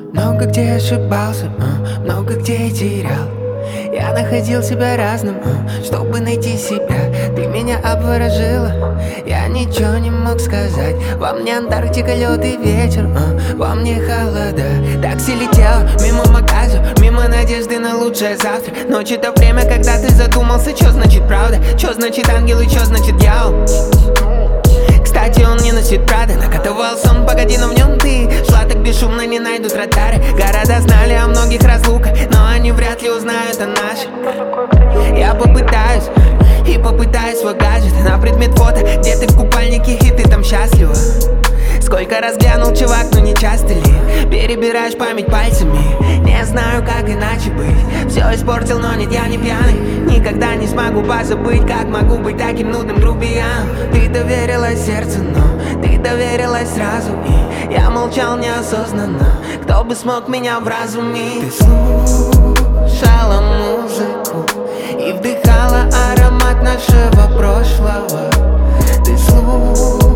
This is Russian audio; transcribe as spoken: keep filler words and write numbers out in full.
Много где ошибался, а, много где и терял. Я находил себя разным, а, чтобы найти себя. Ты меня обворожила, я ничего не мог сказать. Во мне Антарктика, лед и ветер, а, во мне холода. Такси летело мимо магаза, мимо надежды на лучшее завтра. Ночь — это время, когда ты задумался, что значит правда, что значит ангел и что значит дьявол. Кстати, он не носит Прада, накатывался он, погоди, но в нем ты. Шла так бесшумно, не найдут радары. Города знали о многих разлуках, но они вряд ли узнают о наших. Я попытаюсь и попытаюсь свой гаджет на предмет фото, где ты в купальнике и ты там счастлива. Сколько раз глянул, чувак, но не часто ли перебираешь память пальцами? Не знаю, как иначе быть. Все испортил, но нет, я не пьяный. Никогда не смогу позабыть, как могу быть таким нудным грубияном. Ты доверилась сердцу, но ты доверилась сразу, и я молчал неосознанно. Кто бы смог меня в разуме? Ты слушала музыку и вдыхала аромат нашего прошлого. Ты слушала